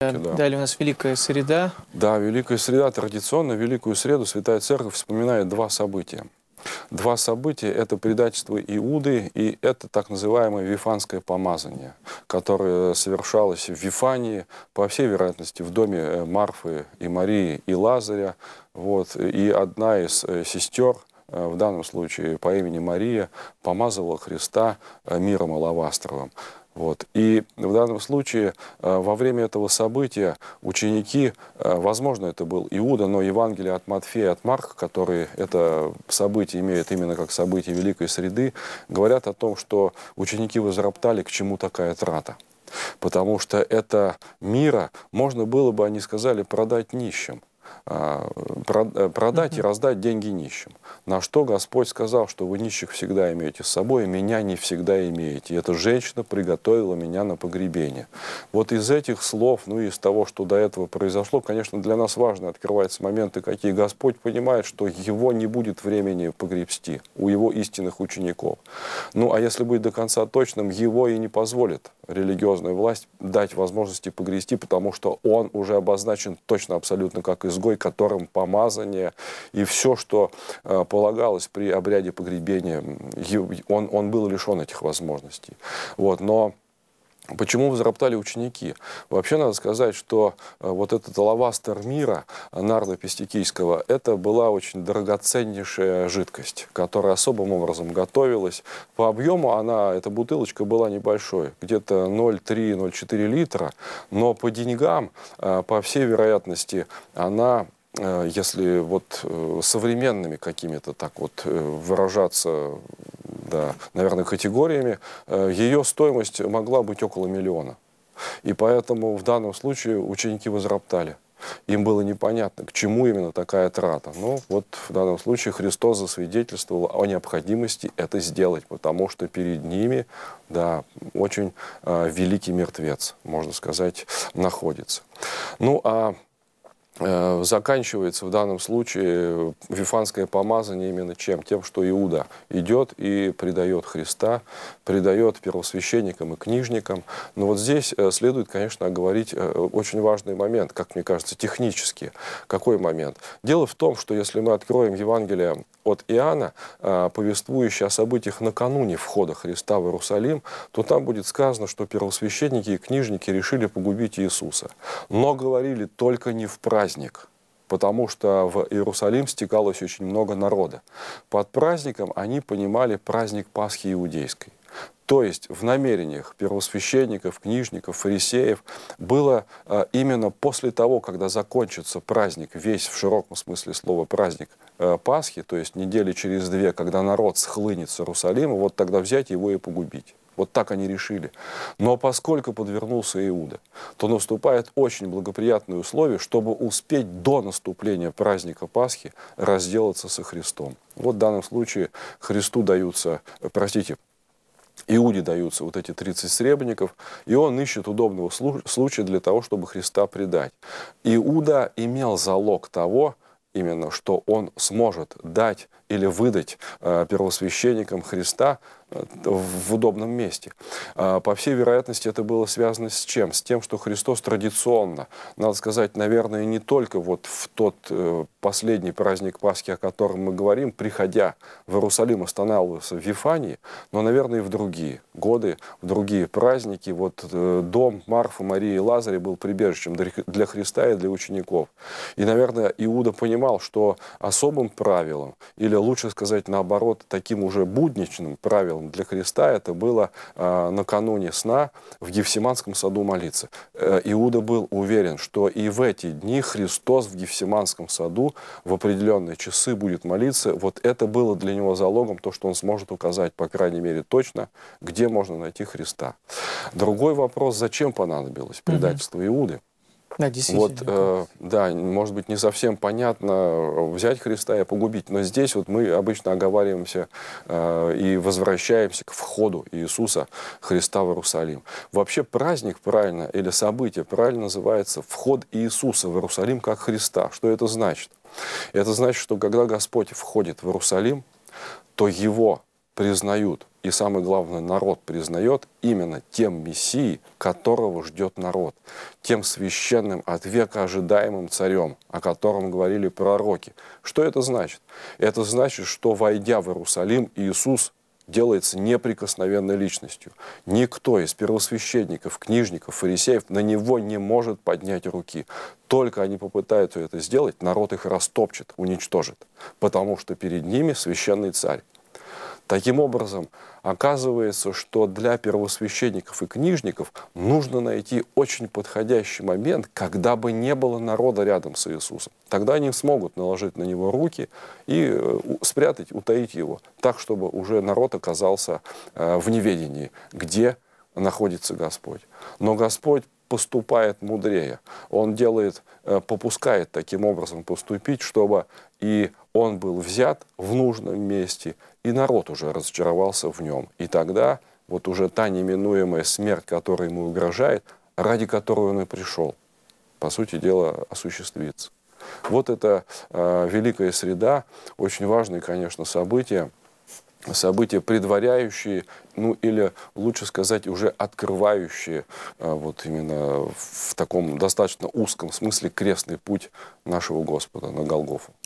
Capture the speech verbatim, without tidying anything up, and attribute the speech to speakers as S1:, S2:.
S1: Да.
S2: Далее у нас Великая Среда.
S1: Да, Великая Среда. Традиционно Великую Среду Святая Церковь вспоминает два события. Два события – это предательство Иуды и это так называемое Вифанское помазание, которое совершалось в Вифании, по всей вероятности, в доме Марфы и Марии и Лазаря. Вот. И одна из сестер, в данном случае по имени Мария, помазывала Христа миром алавастровым. Вот. И в данном случае во время этого события ученики, возможно, это был Иуда, но Евангелие от Матфея, от Марка, которые это событие имеют именно как событие Великой Среды, говорят о том, что ученики возроптали, к чему такая трата. Потому что это мира можно было бы, они сказали, продать нищим. Продать и раздать деньги нищим. На что Господь сказал, что вы нищих всегда имеете с собой, и меня не всегда имеете. И эта женщина приготовила меня на погребение. Вот из этих слов, ну и из того, что до этого произошло, конечно, для нас важно открываются моменты, какие Господь понимает, что его не будет времени погребсти у его истинных учеников. Ну а если быть до конца точным, его и не позволит религиозная власть дать возможности погребсти, потому что он уже обозначен точно абсолютно как изгой, которым помазание и все, что э, полагалось при обряде погребения, он, он был лишен этих возможностей. Вот, но почему возроптали ученики? Вообще надо сказать, что э, вот этот алавастр мира, нарда пистикийского, это была очень драгоценнейшая жидкость, которая особым образом готовилась. По объему она, эта бутылочка была небольшой, где-то ноль целых три — ноль целых четыре литра, но по деньгам, э, по всей вероятности, она, э, если вот э, современными какими-то так вот э, выражаться, да, наверное, категориями, ее стоимость могла быть около миллиона. И поэтому в данном случае ученики возроптали. Им было непонятно, к чему именно такая трата. Но вот в данном случае Христос засвидетельствовал о необходимости это сделать, потому что перед ними, да, очень э, великий мертвец, можно сказать, находится. Ну, а заканчивается в данном случае вифанское помазание именно чем? Тем, что Иуда идет и предает Христа, предает первосвященникам и книжникам. Но вот здесь следует, конечно, оговорить очень важный момент, как мне кажется, технически. Какой момент? Дело в том, что если мы откроем Евангелие от Иоанна, повествующее о событиях накануне входа Христа в Иерусалим, то там будет сказано, что первосвященники и книжники решили погубить Иисуса. Но говорили только не в праздник, потому что в Иерусалим стекалось очень много народа. Под праздником они понимали праздник Пасхи иудейской. То есть в намерениях первосвященников, книжников, фарисеев было э, именно после того, когда закончится праздник, весь в широком смысле слова праздник э, Пасхи, то есть недели через две, когда народ схлынет с Иерусалима, вот тогда взять его и погубить. Вот так они решили. Но поскольку подвернулся Иуда, то наступает очень благоприятное условие, чтобы успеть до наступления праздника Пасхи разделаться со Христом. Вот в данном случае Христу даются, простите, Иуде даются вот эти тридцать сребреников, и он ищет удобного случая для того, чтобы Христа предать. Иуда имел залог того, именно, что он сможет дать или выдать э, первосвященникам Христа э, в удобном месте. Э, по всей вероятности, это было связано с чем? С тем, что Христос традиционно, надо сказать, наверное, не только вот в тот э, последний праздник Пасхи, о котором мы говорим, приходя в Иерусалим, останавливался в Вифании, но, наверное, и в другие годы, в другие праздники. Вот э, дом Марфы, Марии и Лазаря был прибежищем для Христа и для учеников. И, наверное, Иуда понимал, что особым правилом, или лучше сказать наоборот, таким уже будничным правилом для Христа это было э, накануне сна в Гефсиманском саду молиться. Э, Иуда был уверен, что и в эти дни Христос в Гефсиманском саду в определенные часы будет молиться. Вот это было для него залогом, то, что он сможет указать, по крайней мере, точно, где можно найти Христа. Другой вопрос, зачем понадобилось предательство Иуды?
S2: Да, действительно.
S1: Вот, э, да, может быть, не совсем понятно взять Христа и погубить, но здесь вот мы обычно оговариваемся э, и возвращаемся к входу Иисуса Христа в Иерусалим. Вообще праздник правильно или событие правильно называется вход Иисуса в Иерусалим как Христа. Что это значит? Это значит, что когда Господь входит в Иерусалим, то Его признают, и самое главное, народ признает именно тем Мессией, которого ждет народ, тем священным от века ожидаемым царем, о котором говорили пророки. Что это значит? Это значит, что, войдя в Иерусалим, Иисус делается неприкосновенной личностью. Никто из первосвященников, книжников, фарисеев на него не может поднять руки. Только они попытаются это сделать, народ их растопчет, уничтожит, потому что перед ними священный царь. Таким образом, оказывается, что для первосвященников и книжников нужно найти очень подходящий момент, когда бы не было народа рядом с Иисусом. Тогда они смогут наложить на него руки и спрятать, утаить его, так, чтобы уже народ оказался в неведении, где находится Господь. Но Господь поступает мудрее. Он делает, попускает таким образом поступить, чтобы и он был взят в нужном месте, и народ уже разочаровался в нем. И тогда вот уже та неминуемая смерть, которая ему угрожает, ради которой он и пришел, по сути дела, осуществится. Вот это э, Великая Среда, очень важное, конечно, событие, события, предваряющие, ну или, лучше сказать, уже открывающие э, вот именно в таком достаточно узком смысле крестный путь нашего Господа на Голгофу.